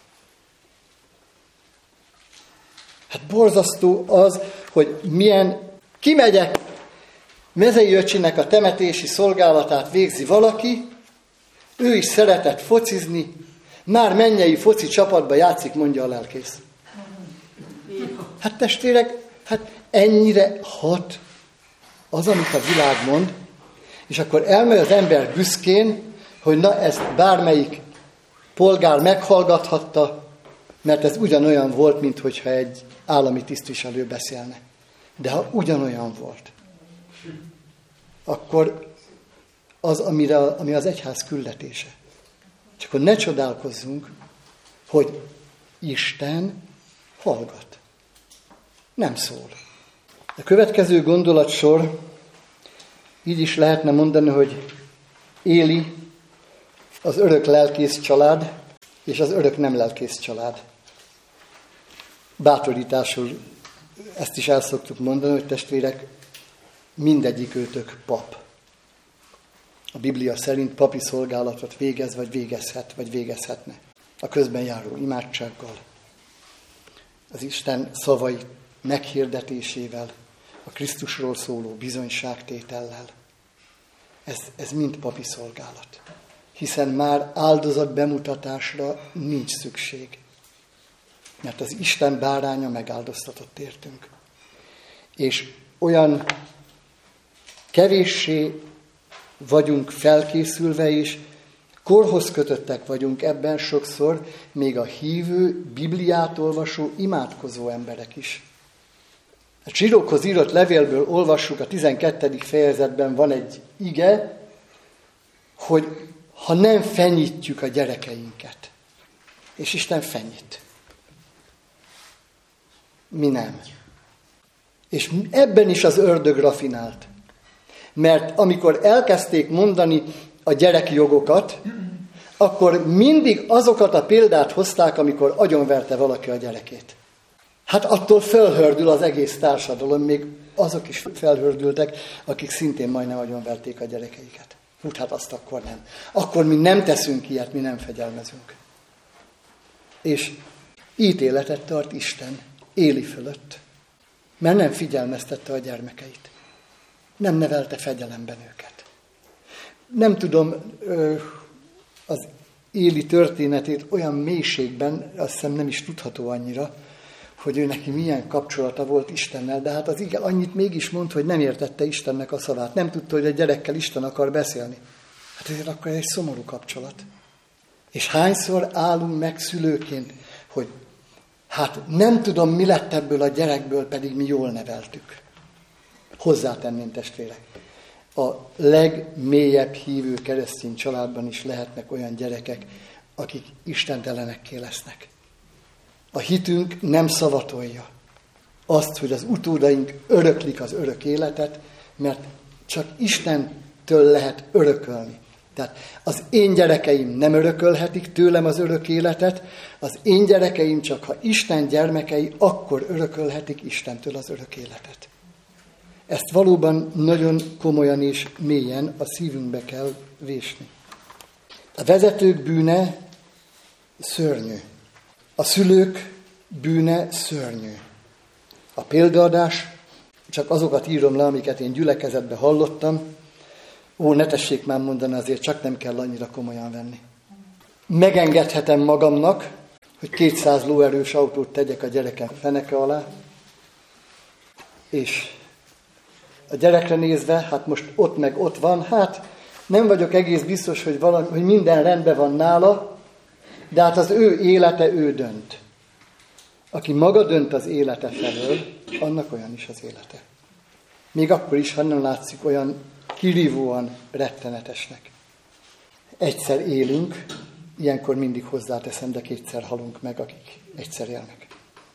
Hát borzasztó az, hogy kimegyek, mezei öcsinek a temetési szolgálatát végzi valaki, ő is szeretett focizni, már mennyei foci csapatba játszik, mondja a lelkész. Hát testvérek, ennyire hat az, amit a világ mond, és akkor elmegy az ember büszkén, hogy na ezt bármelyik polgár meghallgathatta, mert ez ugyanolyan volt, mint hogyha egy állami tisztviselő beszélne. De ha ugyanolyan volt, akkor az, ami az egyház küldetése. Csak akkor ne csodálkozzunk, hogy Isten hallgat. Nem szól. A következő gondolatsor, így is lehetne mondani, hogy Éli az örök lelkész család, és az örök nem lelkész család. Bátorításul ezt is el szoktuk mondani, hogy testvérek, mindegyik őtök pap. A Biblia szerint papi szolgálatot végez, vagy végezhet, vagy végezhetne. A közben járó imádsággal, az Isten szavai meghirdetésével, a Krisztusról szóló bizonyságtétellel. Ez mind papi szolgálat. Hiszen már áldozat bemutatásra nincs szükség. Mert az Isten báránya megáldoztatott értünk. És olyan kevéssé vagyunk felkészülve is, korhoz kötöttek vagyunk ebben sokszor, még a hívő, Bibliát olvasó, imádkozó emberek is. A zsidókhoz írott levélből olvassuk, a 12. fejezetben van egy ige, hogy ha nem fenyítjük a gyerekeinket, és Isten fenyít. Mi nem. És ebben is az ördög rafinált. Mert amikor elkezdték mondani a gyerekjogokat, akkor mindig azokat a példát hozták, amikor agyonverte valaki a gyerekét. Hát attól felhördül az egész társadalom, még azok is felhördültek, akik szintén majdnem agyonverték a gyerekeiket. Hát azt akkor nem. Akkor mi nem teszünk ilyet, mi nem fegyelmezünk. És ítéletet tart Isten Éli fölött, mert nem figyelmeztette a gyermekeit. Nem nevelte fegyelemben őket. Nem tudom az Éli történetét olyan mélységben, azt hiszem nem is tudható annyira, hogy ő neki milyen kapcsolata volt Istennel, de hát az ige annyit mégis mond, hogy nem értette Istennek a szavát. Nem tudta, hogy a gyerekkel Isten akar beszélni. Hát ezért akkor egy szomorú kapcsolat. És hányszor állunk meg szülőként, hogy hát nem tudom, mi lett ebből a gyerekből, pedig mi jól neveltük. Hozzátenném, testvérek, a legmélyebb hívő keresztény családban is lehetnek olyan gyerekek, akik istentelenekké lesznek. A hitünk nem szavatolja azt, hogy az utódaink öröklik az örök életet, mert csak Istentől lehet örökölni. Tehát az én gyerekeim nem örökölhetik tőlem az örök életet, az én gyerekeim csak, ha Isten gyermekei, akkor örökölhetik Istentől az örök életet. Ezt valóban nagyon komolyan és mélyen a szívünkbe kell vésni. A vezetők bűne szörnyű. A szülők bűne szörnyű. A példaadás, csak azokat írom le, amiket én gyülekezetben hallottam, ne tessék már mondani, azért csak nem kell annyira komolyan venni. Megengedhetem magamnak, hogy 200 lóerős autót tegyek a gyerekem feneke alá, és a gyerekre nézve, hát most ott meg ott van, hát nem vagyok egész biztos, hogy minden rendben van nála, de hát az ő élete, ő dönt. Aki maga dönt az élete felől, annak olyan is az élete. Még akkor is, ha nem látszik olyan kirívóan rettenetesnek. Egyszer élünk, ilyenkor mindig hozzáteszem, de 2-szer halunk meg, akik egyszer élnek.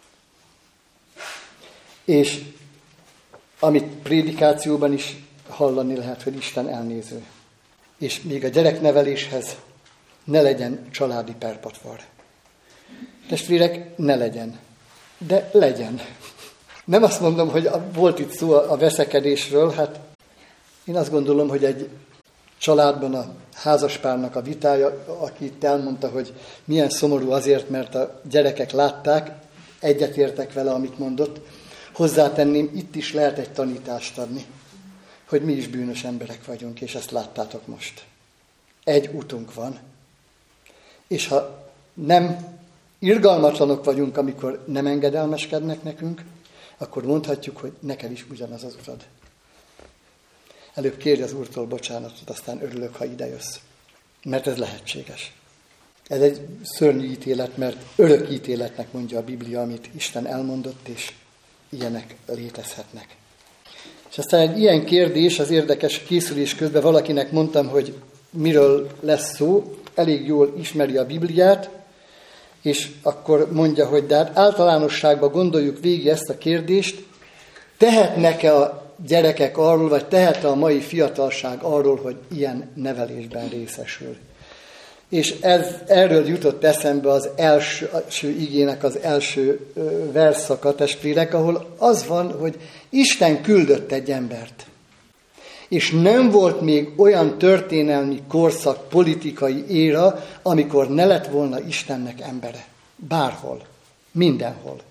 És amit prédikációban is hallani lehet, hogy Isten elnéző. És még a gyerekneveléshez ne legyen családi perpatvar. Testvérek, ne legyen. De legyen. Nem azt mondom, hogy volt itt szó a veszekedésről, hát Én azt gondolom, hogy egy családban a házaspárnak a vitája, aki itt elmondta, hogy milyen szomorú azért, mert a gyerekek látták, egyetértek vele, amit mondott, hozzátenném, itt is lehet egy tanítást adni, hogy mi is bűnös emberek vagyunk, és ezt láttátok most. Egy utunk van, és ha nem irgalmatlanok vagyunk, amikor nem engedelmeskednek nekünk, akkor mondhatjuk, hogy neked is ugyanaz az utad. Előbb kérj az Úrtól bocsánatot, aztán örülök, ha ide jössz. Mert ez lehetséges. Ez egy szörnyű ítélet, mert örök ítéletnek mondja a Biblia, amit Isten elmondott, és ilyenek létezhetnek. És aztán egy ilyen kérdés, az érdekes készülés közben valakinek mondtam, hogy miről lesz szó, elég jól ismeri a Bibliát, és akkor mondja, hogy de hát általánosságban gondoljuk végig ezt a kérdést, tehetnek-e a gyerekek arról, vagy tehet a mai fiatalság arról, hogy ilyen nevelésben részesül. És erről jutott eszembe az első igének az első versszaka, testvérek, ahol az van, hogy Isten küldött egy embert. És nem volt még olyan történelmi korszak, politikai éra, amikor ne lett volna Istennek embere. Bárhol, mindenhol.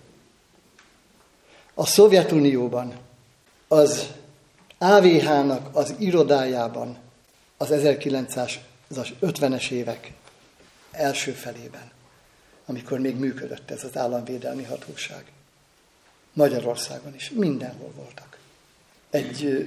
A Szovjetunióban, az AVH-nak az irodájában, az 1950-es évek első felében, amikor még működött ez az államvédelmi hatóság. Magyarországon is, mindenhol voltak. Egy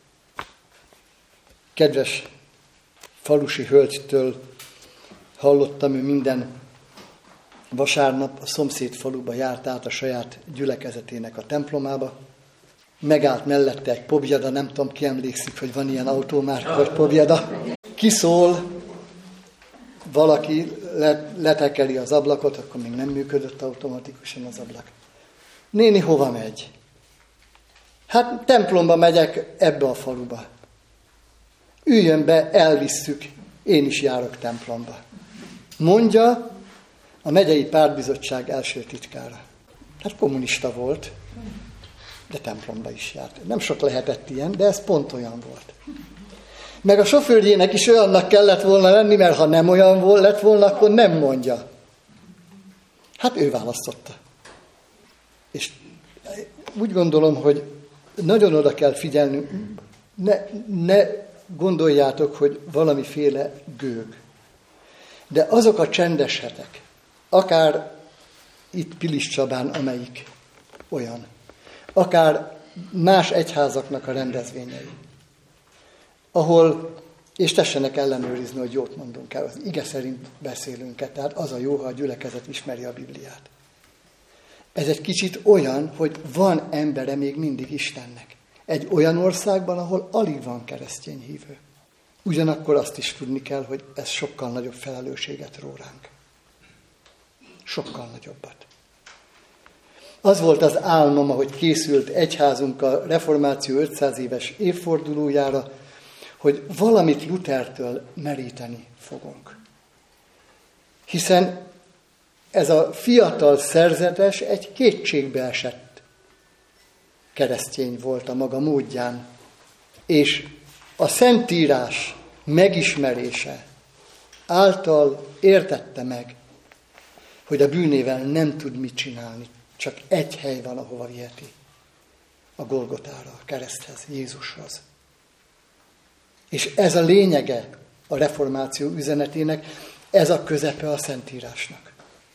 kedves falusi hölgytől hallottam, ő minden vasárnap a szomszéd faluba járt át a saját gyülekezetének a templomába. Megállt mellette egy pobjada, nem tudom, ki emlékszik, hogy van ilyen autómárka, hogy pobjada. Kiszól, valaki letekeli az ablakot, akkor még nem működött automatikusan az ablak. Néni, hova megy? Hát templomba megyek, ebbe a faluba. Üljön be, elvisszük, én is járok templomba. Mondja a megyei pártbizottság első titkára. Hát kommunista volt, de templomba is járt. Nem sok lehetett ilyen, de ez pont olyan volt. Meg a sofőrjének is olyannak kellett volna lenni, mert ha nem olyan lett volna, akkor nem mondja. Hát ő választotta. És úgy gondolom, hogy nagyon oda kell figyelni, ne gondoljátok, hogy valamiféle gőg. De azok a csendes hetek, akár itt Pilis Csabán, amelyik olyan, akár más egyházaknak a rendezvényei, ahol, és tessenek ellenőrizni, hogy jót mondunk el, az ige szerint beszélünk-e, tehát az a jó, ha a gyülekezet ismeri a Bibliát. Ez egy kicsit olyan, hogy van embere még mindig Istennek. Egy olyan országban, ahol alig van keresztény hívő. Ugyanakkor azt is tudni kell, hogy ez sokkal nagyobb felelősséget ró ránk. Sokkal nagyobbat. Az volt az álmom, ahogy készült egyházunk a reformáció 500 éves évfordulójára, hogy valamit Luthertől meríteni fogunk. Hiszen ez a fiatal szerzetes egy kétségbeesett keresztény volt a maga módján, és a Szentírás megismerése által értette meg, hogy a bűnével nem tud mit csinálni, csak egy hely van, ahova viheti, a Golgotára, a kereszthez, Jézushoz. És ez a lényege a reformáció üzenetének, ez a közepe a Szentírásnak.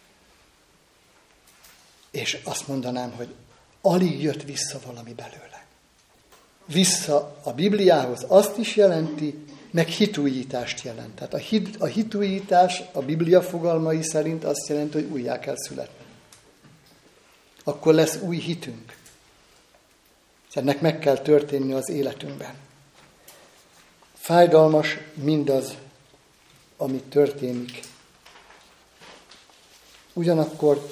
És azt mondanám, hogy alig jött vissza valami belőle. Vissza a Bibliához azt is jelenti, meg hitújítást jelent. Tehát a hitújítás a Biblia fogalmai szerint azt jelenti, hogy újjá kell születni. Akkor lesz új hitünk. Ennek meg kell történni az életünkben. Fájdalmas mindaz, ami történik. Ugyanakkor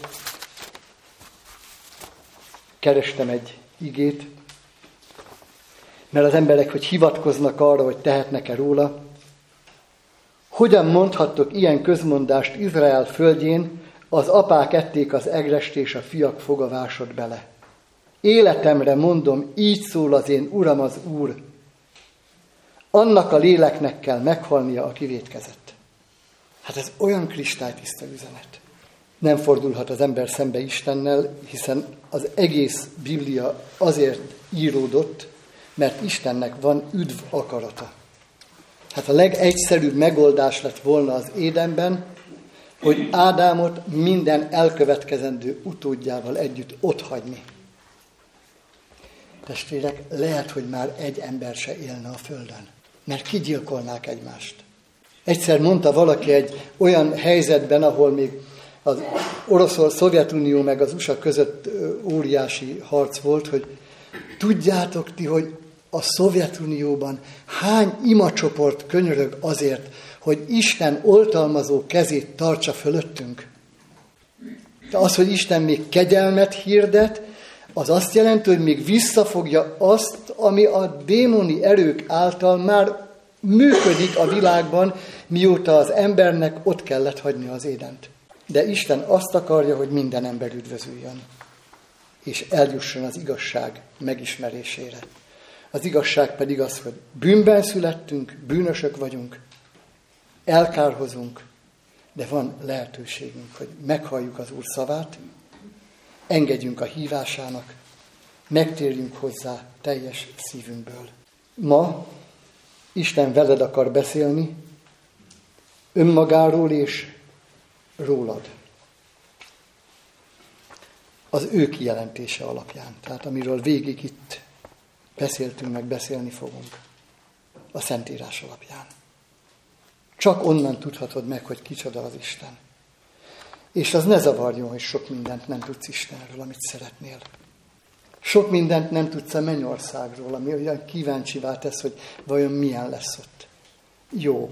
kerestem egy igét, mert az emberek, hogy hivatkoznak arra, hogy tehetnek-e róla. Hogyan mondhattok ilyen közmondást Izrael földjén, az apák ették az egrest, és a fiak foga vásott bele. Életemre mondom, így szól az én Uram az Úr. annak a léleknek kell meghalnia, aki vétkezett. Hát ez olyan kristálytiszta üzenet. Nem fordulhat az ember szembe Istennel, hiszen az egész Biblia azért íródott, mert Istennek van üdv akarata. Hát a legegyszerűbb megoldás lett volna az Édenben, hogy Ádámot minden elkövetkezendő utódjával együtt otthagyni. Testvérek, lehet, hogy már egy ember se élne a földön, mert kigyilkolnák egymást. Egyszer mondta valaki egy olyan helyzetben, ahol még az Szovjetunió meg az USA között óriási harc volt, hogy tudjátok ti, hogy a Szovjetunióban hány imacsoport könyörög azért, hogy Isten oltalmazó kezét tartsa fölöttünk. De az, hogy Isten még kegyelmet hirdet, az azt jelenti, hogy még visszafogja azt, ami a démoni erők által már működik a világban, mióta az embernek ott kellett hagyni az Édent. De Isten azt akarja, hogy minden ember üdvözüljön, és eljusson az igazság megismerésére. Az igazság pedig az, hogy bűnben születtünk, bűnösök vagyunk, elkárhozunk, de van lehetőségünk, hogy meghalljuk az Úr szavát, engedjünk a hívásának, megtérjünk hozzá teljes szívünkből. Ma Isten veled akar beszélni, önmagáról és rólad. Az ő kijelentése alapján, tehát amiről végig itt beszéltünk, meg beszélni fogunk, a Szentírás alapján. Csak onnan tudhatod meg, hogy kicsoda az Isten. És az ne zavarjon, hogy sok mindent nem tudsz Istenről, amit szeretnél. Sok mindent nem tudsz a mennyországról, ami olyan kíváncsivá tesz, hogy vajon milyen lesz ott. Jó.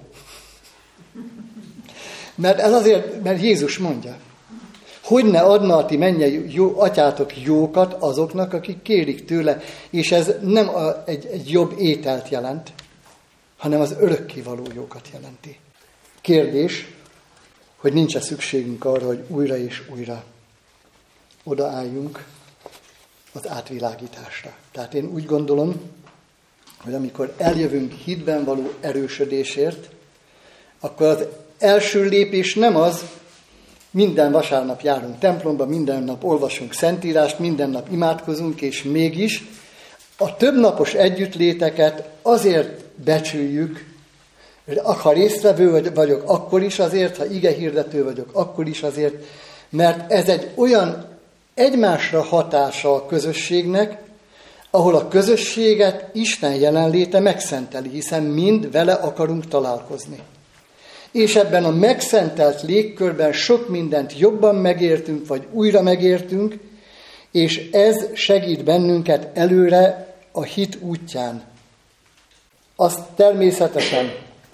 Mert ez azért, mert Jézus mondja, hogy ne adna a ti mennyei atyátok jókat azoknak, akik kérik tőle, és ez nem egy jobb ételt jelent, hanem az örökkévaló jókat jelenti. Kérdés, hogy nincs-e szükségünk arra, hogy újra és újra odaálljunk az átvilágításra. Tehát én úgy gondolom, hogy amikor eljövünk hitben való erősödésért, akkor az első lépés nem az, minden vasárnap járunk templomba, minden nap olvasunk szentírást, minden nap imádkozunk, és mégis a többnapos együttléteket azért becsüljük, ha résztvevő vagyok, akkor is azért, ha igehirdető vagyok, akkor is azért, mert ez egy olyan egymásra hatása a közösségnek, ahol a közösséget Isten jelenléte megszenteli, hiszen mind vele akarunk találkozni. És ebben a megszentelt légkörben sok mindent jobban megértünk, vagy újra megértünk, és ez segít bennünket előre a hit útján. Azt természetesen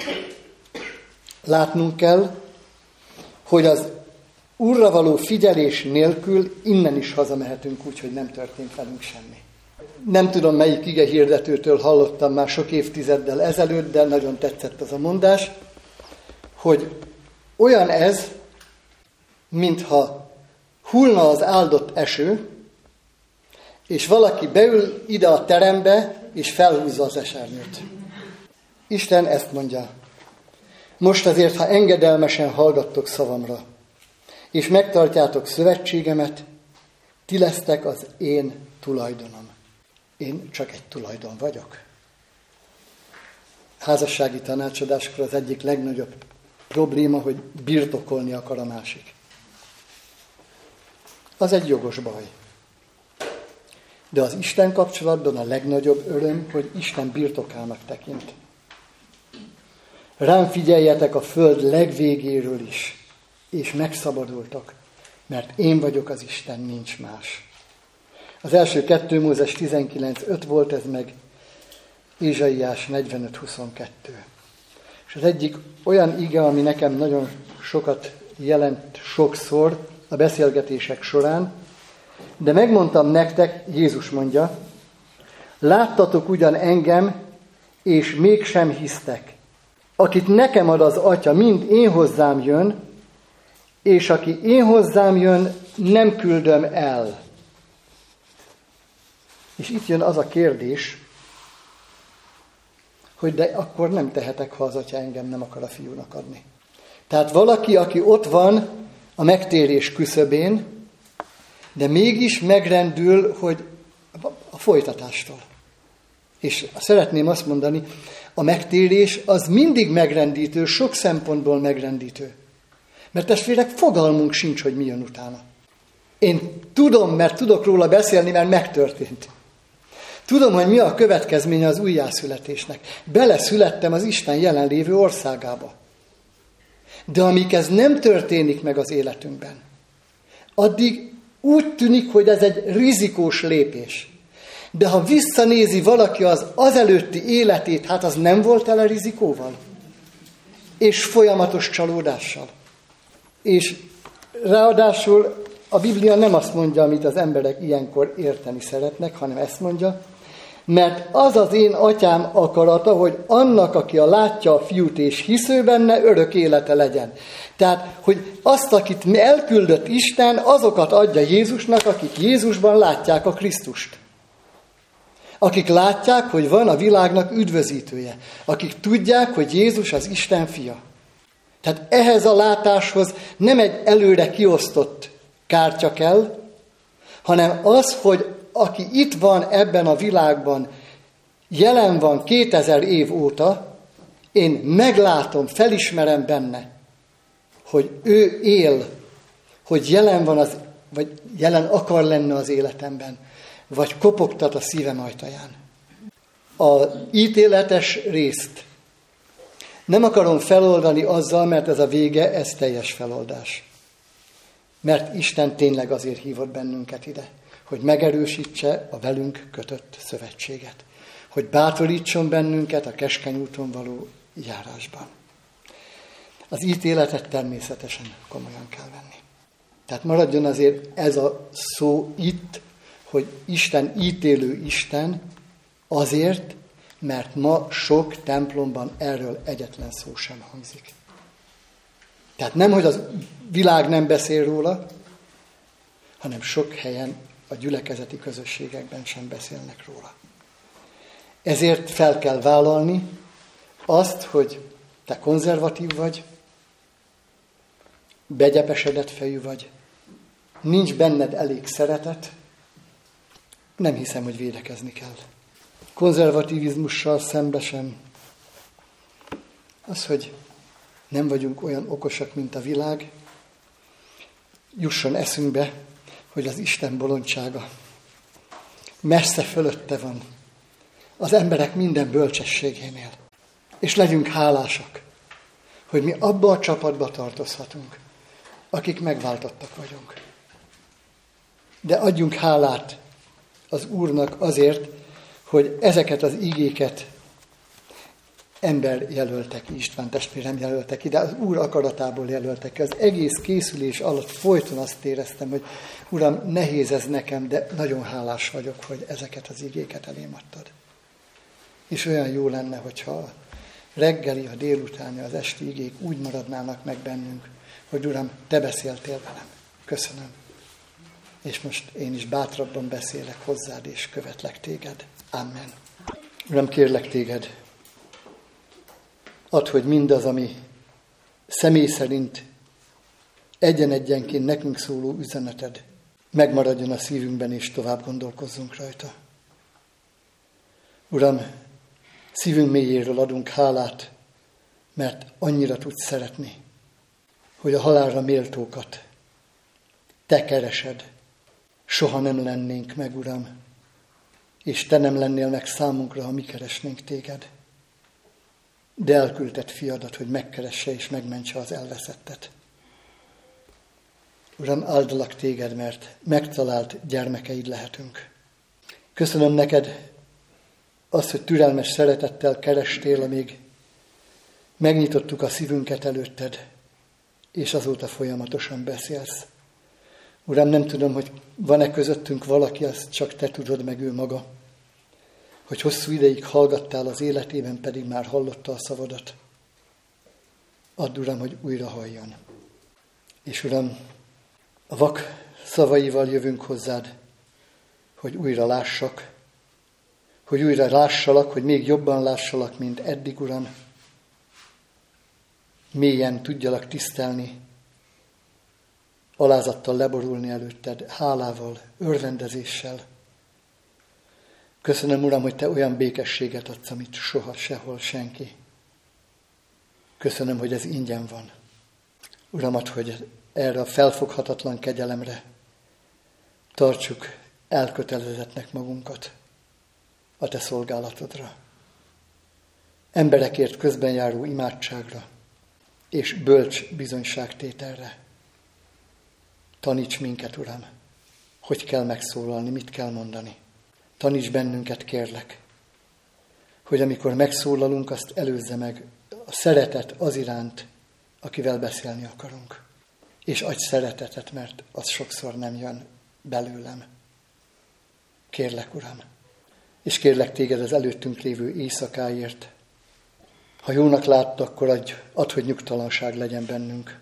látnunk kell, hogy az Úrra való figyelés nélkül innen is hazamehetünk úgy, hogy nem történt velünk semmi. Nem tudom, melyik igehirdetőtől hallottam már sok évtizeddel ezelőtt, de nagyon tetszett az a mondás, hogy olyan ez, mintha hullna az áldott eső, és valaki beül ide a terembe, és felhúzza az esernyőt. Isten ezt mondja. Most azért, ha engedelmesen hallgattok szavamra, és megtartjátok szövetségemet, ti lesztek az én tulajdonom. Én csak egy tulajdon vagyok. Házassági tanácsadáskor az egyik legnagyobb probléma, hogy birtokolni akar a másik. Az egy jogos baj. De az Isten kapcsolatban a legnagyobb öröm, hogy Isten birtokának tekint. Rám figyeljetek a föld legvégéről is, és megszabadultak, mert én vagyok az Isten, nincs más. Az első 2 Mózes 19.5 volt ez, meg Ézsaiás 45.22. És az egyik olyan ige, ami nekem nagyon sokat jelent sokszor a beszélgetések során, de megmondtam nektek, Jézus mondja, láttatok ugyan engem, és mégsem hisztek. Akit nekem ad az Atya, mind én hozzám jön, és aki én hozzám jön, nem küldöm el. És itt jön az a kérdés, hogy de akkor nem tehetek, ha az atya engem nem akar a fiúnak adni. Tehát valaki, aki ott van a megtérés küszöbén, de mégis megrendül, hogy a folytatástól. És szeretném azt mondani, a megtérés az mindig megrendítő, sok szempontból megrendítő. Mert testvérek, fogalmunk sincs, hogy mi jön utána. Én tudom, mert tudok róla beszélni, mert megtörtént. Tudom, hogy mi a következménye az újjászületésnek. Beleszülettem az Isten jelenlévő országába. De amíg ez nem történik meg az életünkben, addig úgy tűnik, hogy ez egy rizikós lépés. De ha visszanézi valaki az azelőtti életét, hát az nem volt tele rizikóval. És folyamatos csalódással. És ráadásul a Biblia nem azt mondja, amit az emberek ilyenkor érteni szeretnek, hanem ezt mondja, mert az az én atyám akarata, hogy annak, aki látja a fiút és hisző benne, örök élete legyen. Tehát, hogy azt, akit elküldött Isten, azokat adja Jézusnak, akik Jézusban látják a Krisztust. Akik látják, hogy van a világnak üdvözítője. Akik tudják, hogy Jézus az Isten fia. Tehát ehhez a látáshoz nem egy előre kiosztott kártya kell, hanem az, hogy aki itt van ebben a világban, jelen van 2000 év óta, én meglátom, felismerem benne, hogy ő él, hogy jelen van, vagy jelen akar lenni az életemben, vagy kopogtat a szívem ajtaján. Az ítéletes részt nem akarom feloldani azzal, mert ez a vége, ez teljes feloldás. Mert Isten tényleg azért hívott bennünket ide, hogy megerősítse a velünk kötött szövetséget. Hogy bátorítson bennünket a keskeny úton való járásban. Az ítéletet természetesen komolyan kell venni. Tehát maradjon azért ez a szó itt, hogy Isten ítélő Isten, azért, mert ma sok templomban erről egyetlen szó sem hangzik. Tehát nem, hogy az világ nem beszél róla, hanem sok helyen a gyülekezeti közösségekben sem beszélnek róla. Ezért fel kell vállalni azt, hogy te konzervatív vagy, begyepesedett fejű vagy, nincs benned elég szeretet, nem hiszem, hogy védekezni kell. Konzervativizmussal szembesen az, hogy nem vagyunk olyan okosak, mint a világ, jusson eszünkbe, hogy az Isten bolondsága messze fölötte van az emberek minden bölcsességénél. És legyünk hálásak, hogy mi abba a csapatba tartozhatunk, akik megváltottak vagyunk. De adjunk hálát az Úrnak azért, hogy ezeket az igéket ember jelöltek, István testvérem jelöltek ide, az Úr akaratából jelöltek ki. Az egész készülés alatt folyton azt éreztem, hogy Uram, nehéz ez nekem, de nagyon hálás vagyok, hogy ezeket az igéket elém adtad. És olyan jó lenne, hogyha a reggeli, a délutáni, az esti igék úgy maradnának meg bennünk, hogy Uram, te beszéltél velem. Köszönöm. És most én is bátrabban beszélek hozzád, és követlek téged. Amen. Uram, kérlek téged, add, hogy mindaz, ami személy szerint egyen-egyenként nekünk szóló üzeneted megmaradjon a szívünkben, és tovább gondolkozzunk rajta. Uram, szívünk mélyéről adunk hálát, mert annyira tudsz szeretni, hogy a halálra méltókat te keresed. Soha nem lennénk meg, Uram, és te nem lennél meg számunkra, ha mi keresnénk téged. De elküldted fiadat, hogy megkeresse és megmentse az elveszettet. Uram, áldalak téged, mert megtalált gyermekeid lehetünk. Köszönöm neked azt, hogy türelmes szeretettel kerestél, amíg megnyitottuk a szívünket előtted, és azóta folyamatosan beszélsz. Uram, nem tudom, hogy van-e közöttünk valaki, azt csak te tudod, meg ő maga, hogy hosszú ideig hallgattál az életében, pedig már hallotta a szavadat. Add, Uram, hogy újra halljon. És Uram, a vak szavaival jövünk hozzád, hogy újra lássak, hogy újra lássalak, hogy még jobban lássalak, mint eddig, Uram. Mélyen tudjalak tisztelni, alázattal leborulni előtted, hálával, örvendezéssel. Köszönöm, Uram, hogy Te olyan békességet adsz, amit soha, sehol, senki. Köszönöm, hogy ez ingyen van. Uramat, hogy erre a felfoghatatlan kegyelemre tartsuk elkötelezettnek magunkat a Te szolgálatodra. Emberekért közben járó imádságra és bölcs bizonyságtételre. Taníts minket, Uram, hogy kell megszólalni, mit kell mondani. Taníts bennünket, kérlek, hogy amikor megszólalunk, azt előzze meg a szeretet az iránt, akivel beszélni akarunk. És adj szeretetet, mert az sokszor nem jön belőlem. Kérlek, Uram, és kérlek Téged az előttünk lévő éjszakáért. Ha jónak látod, akkor add, hogy nyugtalanság legyen bennünk.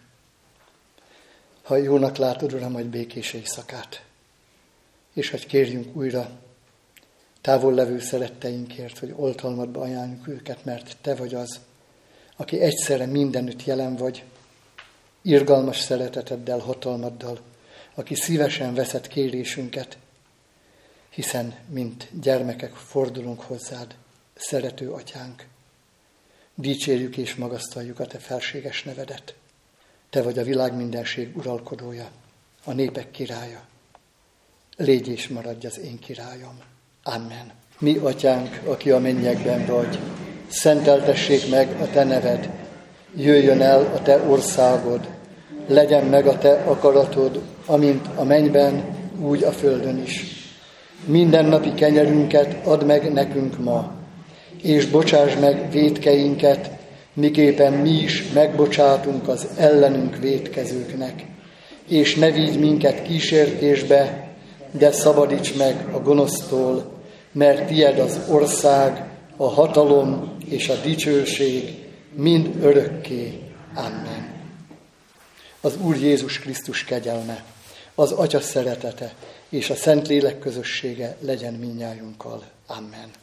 Ha jónak látod, Uram, hogy békés éjszakát. És hogy kérjünk újra távol levő szeretteinkért, hogy oltalmadba ajánljuk őket, mert Te vagy az, aki egyszerre mindenütt jelen vagy, irgalmas szereteteddel, hatalmaddal, aki szívesen veszed kérésünket, hiszen mint gyermekek fordulunk hozzád, szerető atyánk. Dicsérjük és magasztaljuk a Te felséges nevedet. Te vagy a világ mindenség uralkodója, a népek királya. Légy és maradj az én királyom. Amen. Mi, atyánk, aki a mennyekben vagy, szenteltessék meg a Te neved, jöjjön el a Te országod, legyen meg a Te akaratod, amint a mennyben, úgy a földön is. Mindennapi kenyerünket add meg nekünk ma, és bocsásd meg vétkeinket, miképpen mi is megbocsátunk az ellenünk vétkezőknek. És ne vigy minket kísértésbe, de szabadíts meg a gonosztól, mert tied az ország, a hatalom és a dicsőség mind örökké. Amen. Az Úr Jézus Krisztus kegyelme, az Atya szeretete és a Szentlélek közössége legyen mindnyájunkkal. Amen.